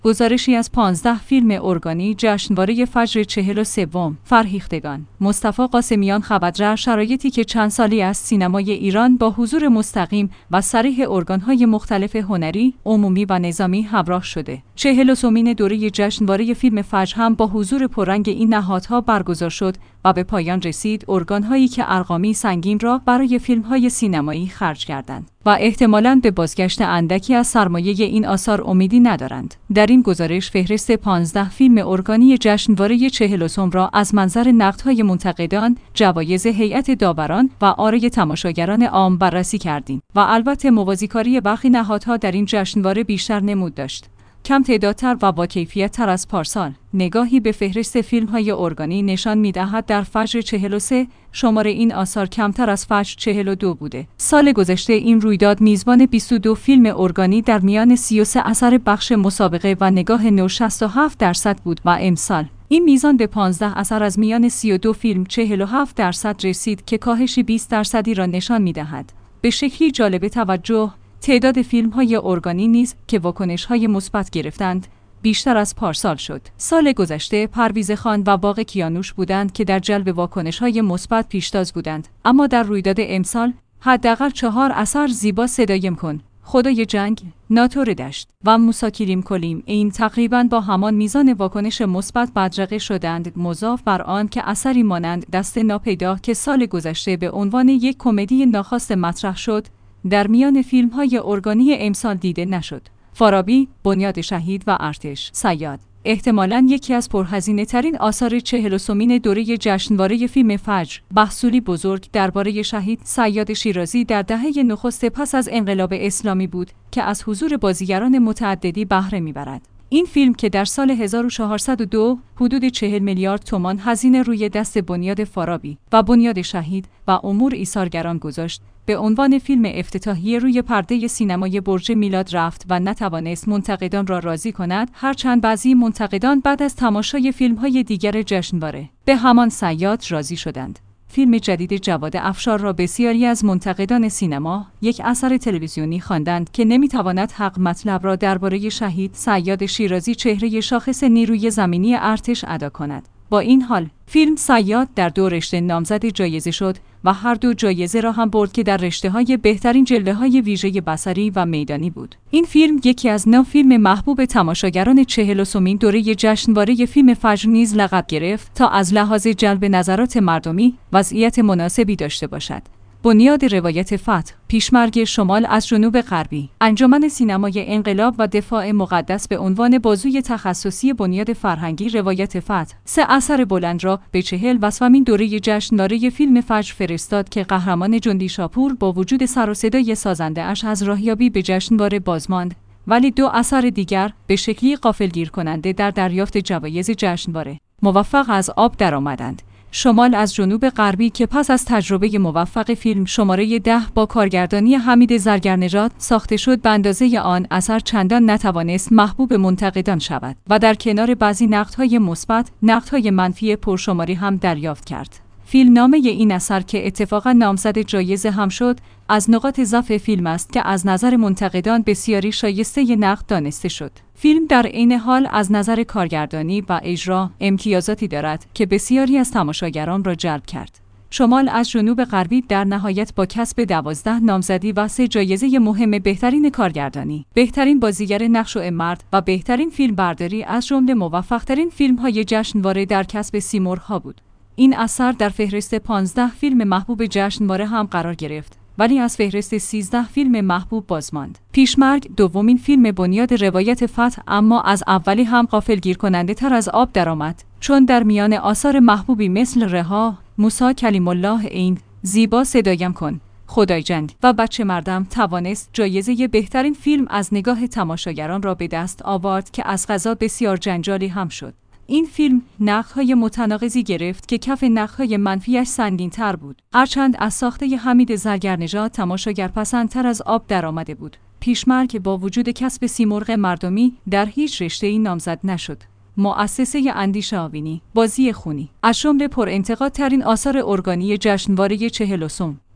گزارشی از 15 فیلم ارگانی جشنواره فجر 43 فرهیختگان. مصطفی قاسمیان خبرگر شرایطی که چند سالی است سینمای ایران با حضور مستقیم و صریح ارگان‌های مختلف هنری، عمومی و نظامی همراه شده. 43مین دوره جشنواره فیلم فجر هم با حضور پررنگ این نهادها برگزار شد و به پایان رسید. ارگان‌هایی که ارقامی سنگین را برای فیلم‌های سینمایی خرج کردند و احتمالاً به بازگشت اندکی از سرمایه این آثار امیدی ندارند. در این گزارش فهرست 15 فیلم ارگانی جشنواره 43 را از منظر نقدهای منتقدان، جوایز هیئت داوران و آرای تماشاگران عام بررسی کردیم و البته موازیکاری برخی نهادها در این جشنواره بیشتر نمود داشت. کم تعدادتر و با کیفیت تر از پارسال. نگاهی به فهرست فیلم‌های ارگانی نشان می‌دهد در فجر 43 شمار این آثار کمتر از فجر 42 بوده. سال گذشته این رویداد میزبان 22 فیلم ارگانی در میان 33 اثر بخش مسابقه و نگاه نو 67% بود و امسال این میزان به 15 اثر از میان 32 فیلم 47% رسید که کاهشی 20% را نشان می‌دهد. به شکلی جالب توجه تعداد فیلم‌های ارگانی نیز که واکنش‌های مثبت گرفتند بیشتر از پارسال شد. سال گذشته پرویز خان و باغ کیانوش بودند که در جلب واکنش‌های مثبت پیشتاز بودند، اما در رویداد امسال حداقل 4 اثر زیبا صدایم کن، خدای جنگ، ناتور دشت و موسی کلیم کلیم این تقریباً با همان میزان واکنش مثبت بدرقه شدند، مضاف بر آن که اثری مانند دست ناپیدا که سال گذشته به عنوان یک کمدی ناخواسته مطرح شد در میان فیلم‌های ارگانی امسال دیده نشد. فارابی، بنیاد شهید و ارتش صیاد احتمالاً یکی از پرهزینه‌ترین آثار 43مین دوره جشنواره فیلم فجر، بحثولی بزرگ درباره شهید صیاد شیرازی در دهه نخست پس از انقلاب اسلامی بود که از حضور بازیگران متعددی بهره می‌برد. این فیلم که در سال 1402 حدود 40 میلیارد تومان هزینه روی دست بنیاد فارابی و بنیاد شهید و امور ایثارگران گذاشت، به عنوان فیلم افتتاحیه روی پرده سینمای برج میلاد رفت و نتوانست منتقدان را راضی کند، هرچند بعضی منتقدان بعد از تماشای فیلم‌های دیگر جشنواره به همان صیاد راضی شدند. فیلم جدید جواد افشار را بسیاری از منتقدان سینما یک اثر تلویزیونی خواندند که نمیتواند حق مطلب را درباره شهید صیاد شیرازی چهره شاخص نیروی زمینی ارتش ادا کند. با این حال فیلم صیاد در 2 رشته نامزد جایزه شد و هر 2 جایزه را هم برد که در رشته‌های بهترین جلوه‌های ویژه بصری و میدانی بود. این فیلم یکی از 9 فیلم محبوب تماشاگران 43مین دوره جشنواره فیلم فجر نیز لقب گرفت تا از لحاظ جلب نظرات مردمی وضعیت مناسبی داشته باشد. بنیاد روایت فتح، پیشمرگ شمال از جنوب غربی، انجمن سینمای انقلاب و دفاع مقدس به عنوان بازوی تخصصی بنیاد فرهنگی روایت فتح 3 اثر بلند را به 40مین دوره جشنواره فیلم فجر فرستاد که قهرمان جندی شاپور با وجود سر و صدای سازنده اش از راهیابی به جشنواره بازماند، ولی 2 اثر دیگر به شکلی غافلگیر کننده در دریافت جوایز جشنواره موفق از آب درآمدند. شمال از جنوب غربی که پس از تجربه موفق فیلم شماره 10 با کارگردانی حمید زرگرنژاد ساخته شد، به اندازه آن اثر چندان نتوانست محبوب منتقدان شود و در کنار بعضی نقدهای مثبت، نقدهای منفی پرشماری هم دریافت کرد. فیلم نامه این اثر که اتفاقا نامزد جایزه هم شد، از نقاط ضعف فیلم است که از نظر منتقدان بسیاری شایسته نقد دانسته شد. فیلم در عین حال از نظر کارگردانی و اجرا امتیازاتی دارد که بسیاری از تماشاگران را جلب کرد. شمال از جنوب غربی در نهایت با کسب 12 نامزدی و 3 جایزه مهم بهترین کارگردانی، بهترین بازیگر نقش و مرد و بهترین فیلم برداری از جمله موفق‌ترین فیلم‌های جشنواره در کسب سیمرغ‌ها بود. این اثر در فهرست 15 فیلم محبوب جشنواره هم قرار گرفت، ولی از فهرست 13 فیلم محبوب باز ماند. پیشمرگ دومین فیلم بنیاد روایت فتح اما از اولی هم غافلگیر کننده تر از آب درآمد، چون در میان آثار محبوبی مثل رها، موسی کلیم الله عین، زیبا صدایم کن، خدای جنگ و بچه مردم توانست جایزه بهترین فیلم از نگاه تماشاگران را به دست آورد که از قضا بسیار جنجالی هم شد. این فیلم نقدهای متناقضی گرفت که کف نقدهای منفیش سنگین‌تر بود. هرچند از ساخته حمید زرگرنژاد تماشاگرپسندتر از آب درآمده بود. پیشمرگ با وجود کسب سیمرغ مردمی در هیچ رشته‌ای نامزد نشد. مؤسسه اندیشه آوینی، بازی خونی، از جمله پرانتقادترین آثار ارگانی جشنواره 43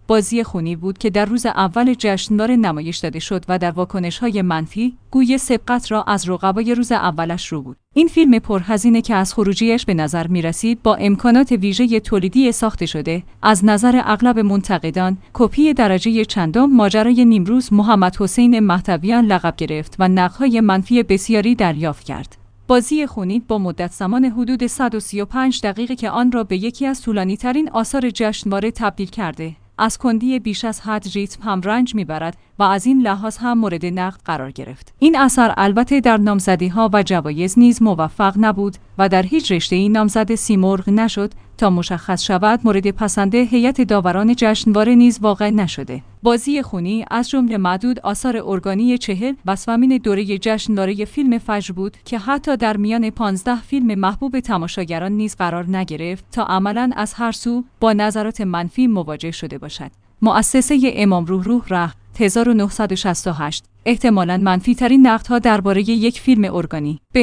بازی خونی بود که در روز اول جشنواره نمایش داده شد و در واکنش‌های منفی گوی سبقت را از رقبای روز اولش رو بود. این فیلم پرهزینه که از خروجیش به نظر می‌رسید با امکانات ویژه تولیدی ساخته شده، از نظر اغلب منتقدان کپی درجه چندم ماجرای نیمروز محمد حسین مهدویان لقب گرفت و نقدهای منفی بسیاری دریافت کرد. بازی خونی با مدت زمان حدود 135 دقیقه که آن را به یکی از طولانی‌ترین آثار جشنواره تبدیل کرده، از کندی بیش از حد ریتم هم رنج میبرد و از این لحاظ هم مورد نقد قرار گرفت. این اثر البته در نامزدی‌ها و جوایز نیز موفق نبود و در هیچ رشته‌ای نامزد سیمرغ نشد تا مشخص شود مورد پسند هیئت داوران جشنواره نیز واقع نشده. بازی خونی از جمله معدود آثار ارگانی 40 بسومین دوره جشنواره فیلم فجر بود که حتی در میان 15 فیلم محبوب تماشاگران نیز قرار نگرفت تا عملاً از هر سو با نظرات منفی مواجه شده باشد. مؤسسه امام روح ره 1968 احتمالاً منفی ترین نقدها درباره یک فیلم ارگانی به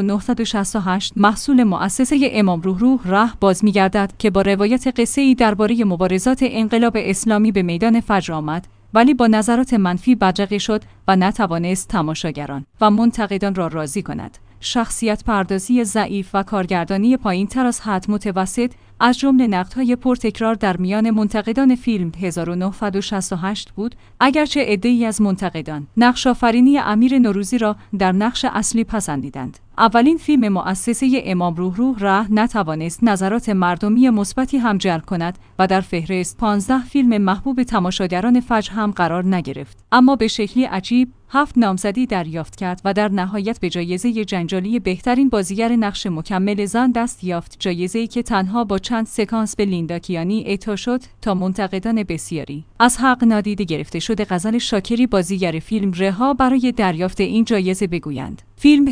1968 محصول مؤسسه امام روح ره باز می‌گردد که با روایت قصه‌ای درباره مبارزات انقلاب اسلامی به میدان فجر آمد، ولی با نظرات منفی بدرقه شد و نتوانست تماشاگران و منتقدان را راضی کند. شخصیت پردازی ضعیف و کارگردانی پایین‌تر از حد متوسط از جمله نقدهای پرتکرار در میان منتقدان فیلم 1968 بود، اگرچه عده‌ای از منتقدان نقش‌آفرینی امیر نوروزی را در نقش اصلی پسندیدند. اولین فیلم مؤسسه امام روح ره نتوانست نظرات مردمی مثبتی هم جلب کند و در فهرست 15 فیلم محبوب تماشاگران فجر هم قرار نگرفت، اما به شکلی عجیب 7 نامزدی دریافت کرد و در نهایت به جایزه جنجالی بهترین بازیگر نقش مکمل زن دست یافت، جایزه‌ای که تنها با چند سکانس به لیندا کیانی اعطا شد تا منتقدان بسیاری از حق نادیده گرفته شده غزل شاکری بازیگر فیلم رها برای دریافت این جایزه بگویند. فیلم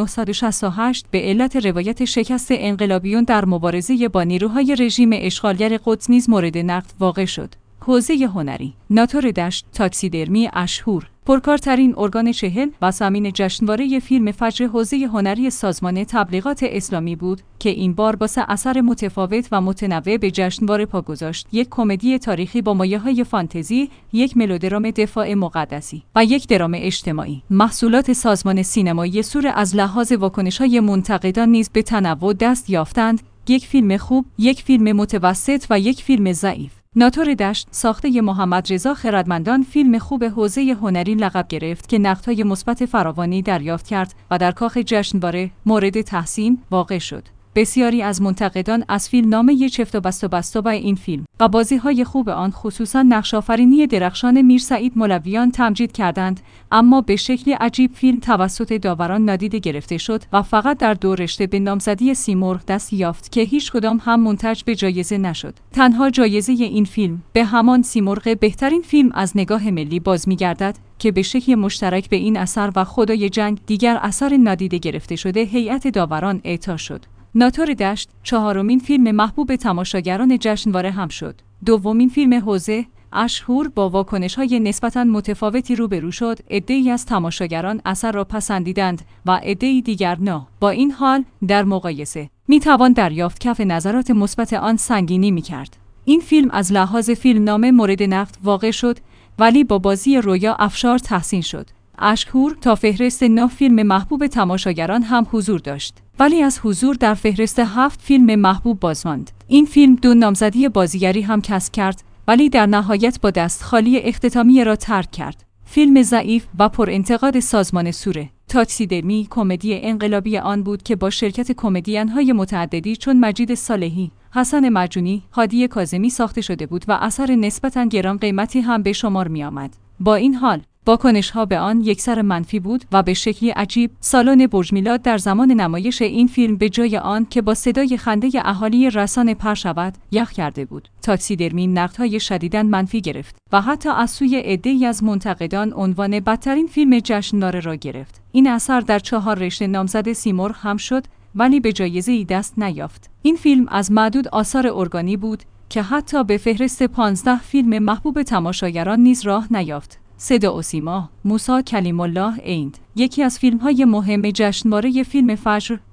1968 به علت روایت شکست انقلابیون در مبارزه با نیروهای رژیم اشغالگر قدس نیز مورد نقد واقع شد. حوزه هنری ناتور دشت تاکسیدرمی اشهور پرکارترین ارگان 40 و سمین جشنواره فیلم فجر حوزه هنری سازمان تبلیغات اسلامی بود که این بار با 3 اثر متفاوت و متنوع به جشنواره پا گذاشت: یک کمدی تاریخی با مایه‌های فانتزی، یک ملودرام دفاع مقدسی و یک درام اجتماعی. محصولات سازمان سینمایی سور از لحاظ واکنش‌های منتقدان نیز به تنوع دست یافتند: یک فیلم خوب، یک فیلم متوسط و یک فیلم ضعیف. ناتور دشت ساخته محمد رضا خردمندان فیلم خوب حوزه هنری لقب گرفت که نقدهای مثبت فراوانی دریافت کرد و در کاخ جشنواره مورد تحسین واقع شد. بسیاری از منتقدان از فیلم نامه چفت و بسته با این فیلم و بازی‌های خوب آن خصوصاً نقش‌آفرینی درخشان میرسعید مولویان تمجید کردند، اما به شکلی عجیب فیلم توسط داوران نادیده گرفته شد و فقط در 2 رشته به نامزدی سیمرغ دست یافت که هیچ کدام هم منتج به جایزه نشد. تنها جایزه این فیلم به همان سیمرغ بهترین فیلم از نگاه ملی باز می‌گردد که به شکل مشترک به این اثر و خدای جنگ، دیگر اثر نادیده گرفته شده، هیئت داوران اعطا شد. ناتور دشت 4مین فیلم محبوب تماشاگران جشنواره هم شد. 2مین فیلم حوزه اشهور با واکنش‌های نسبتاً متفاوتی روبرو شد. عده‌ای از تماشاگران اثر را پسندیدند و عده‌ای دیگر نه. با این حال در مقایسه می‌توان دریافت کف نظرات مثبت آن سنگینی می‌کرد. این فیلم از لحاظ فیلمنامه مورد نقد واقع شد، ولی با بازی رویا افشار تحسین شد. اشهور تا فهرست 9 فیلم محبوب تماشاگران هم حضور داشت، ولی از حضور در فهرست 7 فیلم محبوب باز ماند. این فیلم 2 نامزدی بازیگری هم کسب کرد، ولی در نهایت با دست خالی اختتامیه را ترک کرد. فیلم ضعیف و پر انتقاد سازمان سوره تاکسیدرمی کمدی انقلابی آن بود که با شرکت کمدین‌های متعددی چون مجید صالحی، حسن مجونی، هادی کاظمی ساخته شده بود و اثر نسبتاً گران قیمتی هم به شمار می آمد. با این حال واکنش‌ها به آن یکسر منفی بود و به شکلی عجیب سالن برج میلاد در زمان نمایش این فیلم به جای آن که با صدای خنده اهالی رسانه پر شود، یخ کرده بود. تاکسیدرمی نقدهای شدیداً منفی گرفت و حتی از سوی عده‌ای از منتقدان عنوان بدترین فیلم جشنواره را گرفت. این اثر در 4 رشته نامزد سیمرغ هم شد، ولی به جایزه‌ای دست نیافت. این فیلم از معدود آثار ارگانی بود که حتی به فهرست 15 فیلم محبوب تماشاگران نیز راه نیافت. صدا و سیما موسی کلیم الله عیند یکی از فیلم‌های مهم جشنواره فیلم فجر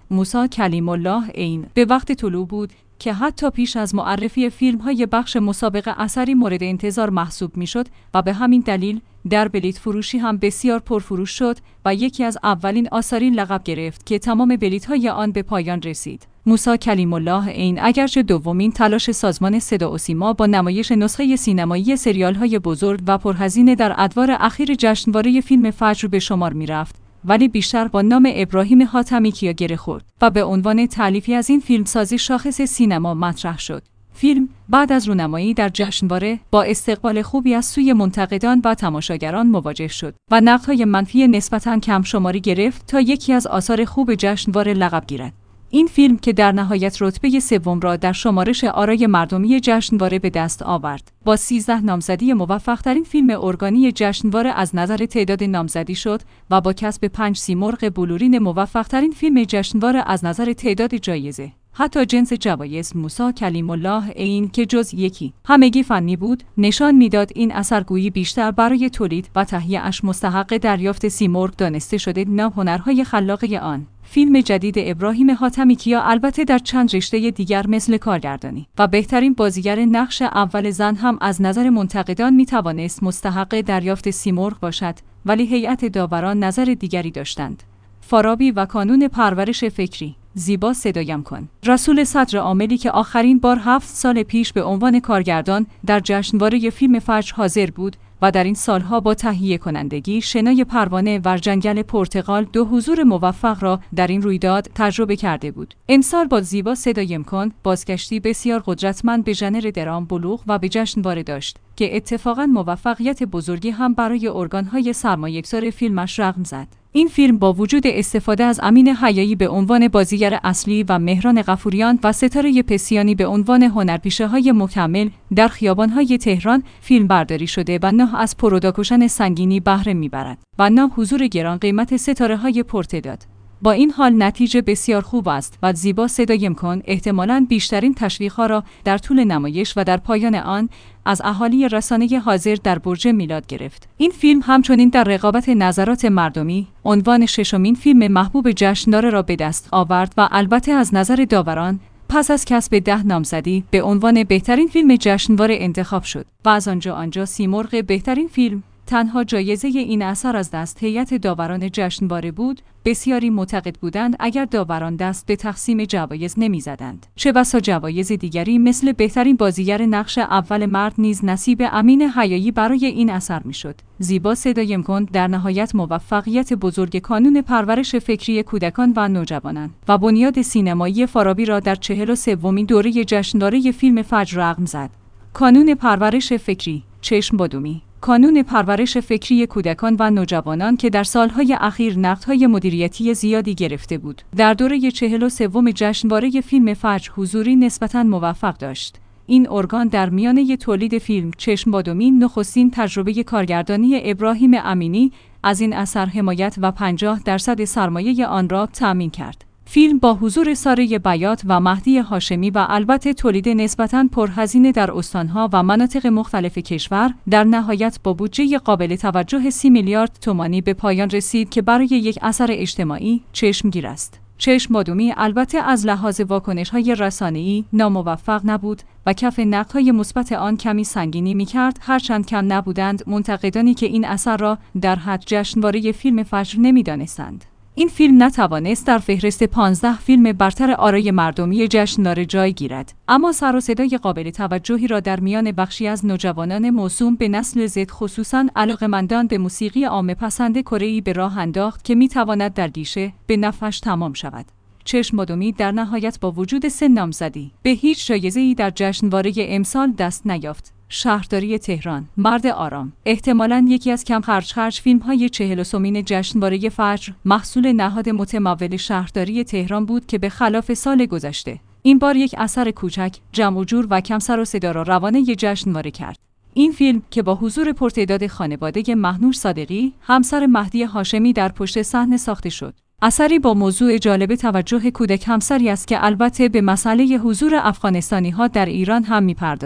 موسی کلیم الله عین به وقت طلوع بود که حتی پیش از معرفی فیلم‌های بخش مسابقه اثری مورد انتظار محسوب می‌شد و به همین دلیل در بلیت فروشی هم بسیار پرفروش شد و یکی از اولین آثاری لقب گرفت که تمام بلیت‌های آن به پایان رسید. موسی کلیم الله عین اگرچه دومین تلاش سازمان صدا و سیما با نمایش نسخه سینمایی سریال‌های بزرگ و پرهزینه در ادوار اخیر جشنواره فیلم فجر به شمار می‌رفت، ولی بیشتر با نام ابراهیم حاتمی کیا گره خورد و به عنوان تألیفی از این فیلمسازی شاخص سینما مطرح شد. فیلم بعد از رونمایی در جشنواره با استقبال خوبی از سوی منتقدان و تماشاگران مواجه شد و نقدهای منفی نسبتاً کم شماری گرفت تا یکی از آثار خوب جشنواره لقب گیرد. این فیلم که در نهایت رتبه سوم را در شمارش آرای مردمی جشنواره به دست آورد، با 13 نامزدی موفق‌ترین فیلم ارگانی جشنواره از نظر تعداد نامزدی شد و با کسب 5 سیمرغ بلورین موفق‌ترین فیلم جشنواره از نظر تعداد جایزه. حتی جنس جوایز موسی کلیم الله عین که جز یکی همگی فنی بود، نشان میداد این اثر گویی بیشتر برای تولید و تهیه‌اش مستحق دریافت سیمرغ دانسته شده نه هنرهای خلاقه آن. فیلم جدید ابراهیم حاتمی کیا البته در چند رشته دیگر مثل کارگردانی و بهترین بازیگر نقش اول زن هم از نظر منتقدان میتوانست مستحق دریافت سیمرغ باشد، ولی هیئت داوران نظر دیگری داشتند. فارابی و کانون پرورش فکری. زیبا صدایم کن. رسول صدر عاملی که آخرین بار 7 سال پیش به عنوان کارگردان در جشنواره فیلم فجر حاضر بود و در این سالها با تهیه کنندگی شنای پروانه و جنگل پرتغال 2 حضور موفق را در این رویداد تجربه کرده بود. امسال با زیبا صدایم کن بازگشتی بسیار قدرتمند به ژانر درام بلوغ و به جشنواره داشت که اتفاقاً موفقیت بزرگی هم برای ارگان‌های سرمایه‌گذار فیلمش رقم زد. این فیلم با وجود استفاده از امین حیایی به عنوان بازیگر اصلی و مهران غفوریان و ستاره پسیانی به عنوان هنرپیشه‌های مکمل در خیابان‌های تهران فیلم برداری شده و نه از پروداکشن سنگینی بهره می‌برد و نه حضور گران قیمت ستاره‌های پرتعداد. با این حال نتیجه بسیار خوب است و زیبا صدایم کن احتمالاً بیشترین تشویق‌ها را در طول نمایش و در پایان آن از اهالی رسانه حاضر در برج میلاد گرفت. این فیلم همچنین در رقابت نظرات مردمی عنوان 6مین فیلم محبوب جشنواره را به دست آورد و البته از نظر داوران پس از کسب 10 نامزدی به عنوان بهترین فیلم جشنواره انتخاب شد و از آنجا سیمرغ بهترین فیلم تنها جایزه این اثر از دست هیئت داوران جشنواره بود. بسیاری معتقد بودند اگر داوران دست به تقسیم جوایز نمی‌زدند، چه بسا جوایز دیگری مثل بهترین بازیگر نقش اول مرد نیز نصیب امین حیایی برای این اثر میشد. زیبا صدایم کن در نهایت موفقیت بزرگ کانون پرورش فکری کودکان و نوجوانان و بنیاد سینمایی فارابی را در 43مین دوره جشنواره فیلم فجر رقم زد. کانون پرورش فکری، چشم بادومی. کانون پرورش فکری کودکان و نوجوانان که در سالهای اخیر نقدهای مدیریتی زیادی گرفته بود، در دوره 43 جشنواره فیلم فجر حضوری نسبتاً موفق داشت. این ارگان در میانه تولید فیلم چشم بادومی نخستین تجربه کارگردانی ابراهیم امینی از این اثر حمایت و 50% سرمایه آن را تأمین کرد. فیلم با حضور ساره بیات و مهدی هاشمی و البته تولید نسبتاً پرهزینه در استانها و مناطق مختلف کشور در نهایت با بودجه قابل توجه 30 میلیارد تومانی به پایان رسید که برای یک اثر اجتماعی چشمگیر است. چشم بادومی البته از لحاظ واکنش‌های رسانه‌ای ناموفق نبود و کف نقدهای مثبت آن کمی سنگینی می‌کرد، هرچند کم نبودند منتقدانی که این اثر را در حد جشنواره فیلم فجر نمی‌دانستند. این فیلم نتوانست در فهرست 15 فیلم برتر آرای مردمی جشنواره جای گیرد، اما سر و صدای قابل توجهی را در میان بخشی از نوجوانان موسوم به نسل زد خصوصاً علاقه‌مندان به موسیقی عامه‌پسند کره‌ای به راه انداخت که می‌تواند در گیشه به نفعش تمام شود. چشم بادومی در نهایت با وجود 3 نامزدی به هیچ جایزه‌ای در جشنواره امسال دست نیافت. شهرداری تهران، مرد آرام، احتمالاً یکی از کم خرج فیلم‌های 43مین جشنواره فجر، محصول نهاد متمول شهرداری تهران بود که به خلاف سال گذشته این بار یک اثر کوچک، جمع و جور و کم سر و صدا را روانه جشنواره کرد. این فیلم که با حضور پرتعداد خانواده مهنوش صادقی، همسر مهدی هاشمی در پشت صحنه ساخته شد. اثری با موضوع جالب توجه کودک همسری است که البته به مسئله حضور افغانستانی‌ها در ایران هم می‌پردازد.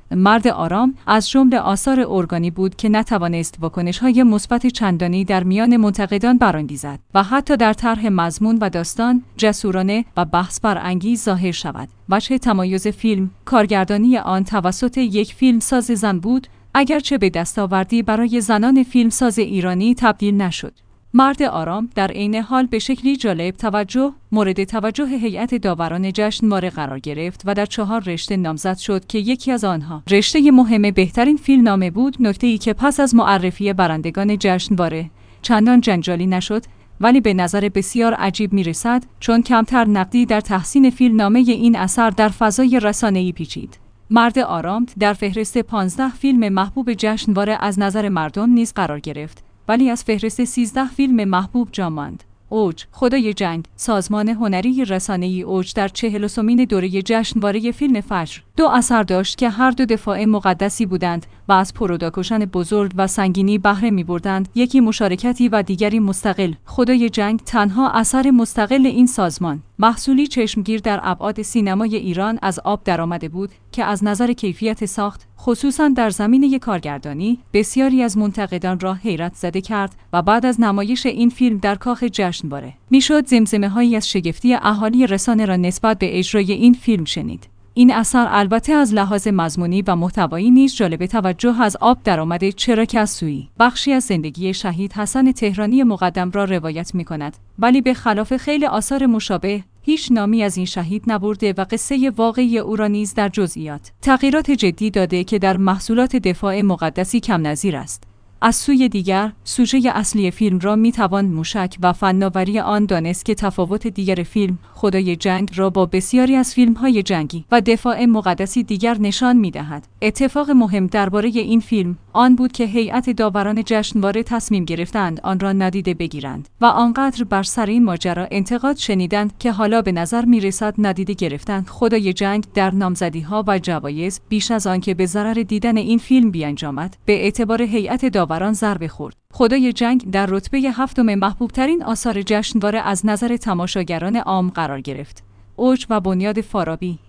مرد آرام از جمله آثار ارگانی بود که نتوانست واکنش‌های مثبت چندانی در میان منتقدان برانگیزد و حتی در طرح مضمون و داستان جسورانه و بحث برانگیز ظاهر شود. وجه تمایز فیلم، کارگردانی آن توسط یک فیلمساز زن بود، اگرچه به دستاوردی برای زنان فیلمساز ایرانی تبدیل نشد. مرد آرام در عین حال به شکلی جالب مورد توجه هیئت داوران جشنواره قرار گرفت و در 4 رشته نامزد شد که یکی از آنها رشته مهم بهترین فیلمنامه بود. نکته‌ای که پس از معرفی برندگان جشنواره چندان جنجالی نشد، ولی به نظر بسیار عجیب می‌رسد چون کمتر نقدی در تحسین فیلمنامه این اثر در فضای رسانه‌ای پیچید. مرد آرام در فهرست 15 فیلم محبوب جشنواره از نظر مردم نیز قرار گرفت، ولی از فهرست 13 فیلم محبوب جا ماند. اوج، خدای جنگ، سازمان هنری رسانه‌ای اوج در 43مین دوره جشنواره فیلم فجر 2 اثر داشت که هر دو دفاع مقدسی بودند و از پروداکشن بزرگ و سنگینی بهره می‌بردند، یکی مشارکتی و دیگری مستقل. خدای جنگ تنها اثر مستقل این سازمان، محصولی چشمگیر در ابعاد سینمای ایران از آب درآمده بود که از نظر کیفیت ساخت، خصوصاً در زمینه کارگردانی، بسیاری از منتقدان را حیرت زده کرد و بعد از نمایش این فیلم در کاخ جشنواره میشد زمزمه‌هایی از شگفتی اهالی رسانه را نسبت به اجرای این فیلم شنید. این اثر البته از لحاظ مضمونی و محتوایی نیز جالب توجه از آب درآمده، چرا که از سوی بخشی از زندگی شهید حسن تهرانی مقدم را روایت می‌کند، ولی به خلاف خیلی آثار مشابه هیچ نامی از این شهید نبرده و قصه واقعی او را نیز در جزئیات تغییرات جدی داده که در محصولات دفاع مقدسی کم نظیر است. از سوی دیگر، سوژه اصلی فیلم را میتوان موشک و فناوری آن دانست که تفاوت دیگر فیلم، خدای جنگ، را با بسیاری از فیلم‌های جنگی و دفاع مقدسی دیگر نشان می‌دهد. اتفاق مهم درباره این فیلم آن بود که هیئت داوران جشنواره تصمیم گرفتند آن را ندیده بگیرند و آنقدر بر سر این ماجرا انتقاد شنیدند که حالا به نظر می‌رسد ندیده گرفتند خدای جنگ در نامزدی‌ها و جوایز بیش از آن که به ضرر دیدن این فیلم بیانجامد، به اعتبار هیئت داوران ضربه خورد. خدای جنگ در رتبه 7 محبوب‌ترین آثار جشنواره از نظر تماشاگران عام قرار گرفت. اوج و بنیاد فارابی،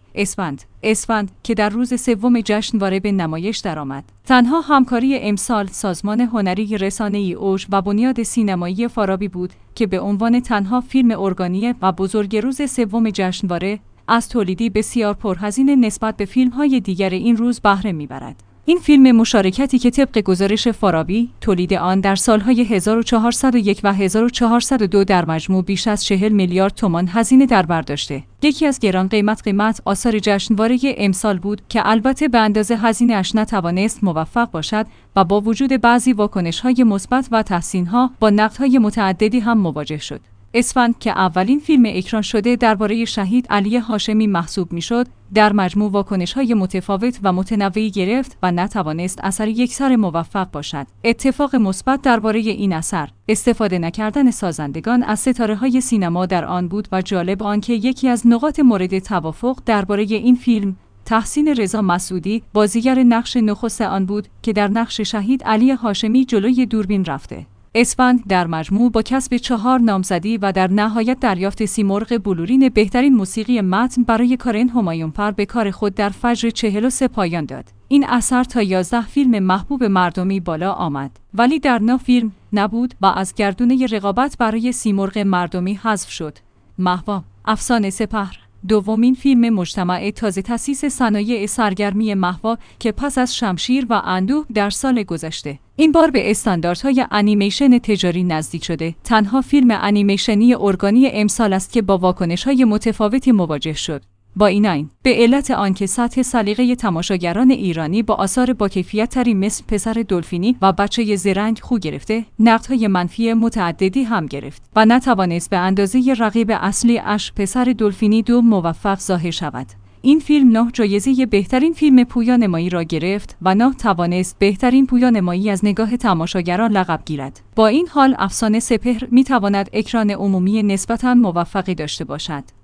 اسفند که در روز 3 جشنواره به نمایش درآمد. تنها همکاری امسال سازمان هنری رسانه‌ای اوج و بنیاد سینمایی فارابی بود که به عنوان تنها فیلم ارگانی و بزرگ روز 3 جشنواره از تولیدی بسیار پرهزینه نسبت به فیلم‌های دیگر این روز بهره می‌برد. این فیلم مشارکتی که طبق گزارش فارابی تولید آن در سالهای 1401 و 1402 در مجموع بیش از 40 میلیارد تومان هزینه در بر داشته، یکی از گران قیمت آثار جشنواره امسال بود که البته به اندازه هزینه اش نتوانست موفق باشد و با وجود بعضی واکنش‌های مثبت و تحسین‌ها با نقدهای متعددی هم مواجه شد. اسفند که اولین فیلم اکران شده درباره شهید علی هاشمی محسوب میشد، در مجموع واکنش‌های متفاوت و متنوعی گرفت و نتوانست اثر یکسر موفق باشد. اتفاق مثبت درباره این اثر، استفاده نکردن سازندگان از ستاره‌های سینما در آن بود و جالب آنکه یکی از نقاط مورد توافق درباره این فیلم تحسین رضا مسعودی، بازیگر نقش نخست آن بود که در نقش شهید علی هاشمی جلوی دوربین رفته. اسفند در مجموع با کسب 4 نامزدی و در نهایت دریافت سیمرغ بلورین بهترین موسیقی متن برای کارن همایون‌فر به کار خود در فجر 43 پایان داد. این اثر تا 11 فیلم محبوب مردمی بالا آمد، ولی در 9 فیلم نبود و از گردونه رقابت برای سیمرغ مردمی حذف شد. محوا، افسانه سپهر، دومین فیلم مجتمع تازه تأسیس صنایع سرگرمی محوا که پس از شمشیر و اندوه در سال گذشته این بار به استانداردهای انیمیشن تجاری نزدیک شده، تنها فیلم انیمیشنی ارگانی امسال است که با واکنش‌های متفاوتی مواجه شد. با این به علت آنکه سطح سلیقه تماشاگران ایرانی با آثار با کیفیت تری مثل پسر دلفینی و بچه زرنگ خو گرفته، نقدهای منفی متعددی هم گرفت و نتوانست به اندازه رقیب اصلی اش پسر دلفینی 2 موفق ظاهر شود. این فیلم 9 جایزه بهترین فیلم پویانمایی را گرفت و 9 توانست بهترین پویانمایی از نگاه تماشاگران لقب گیرد. با این حال افسانه سپهر میتواند اکران عمومی نسبتاً موفقی داشته باشد.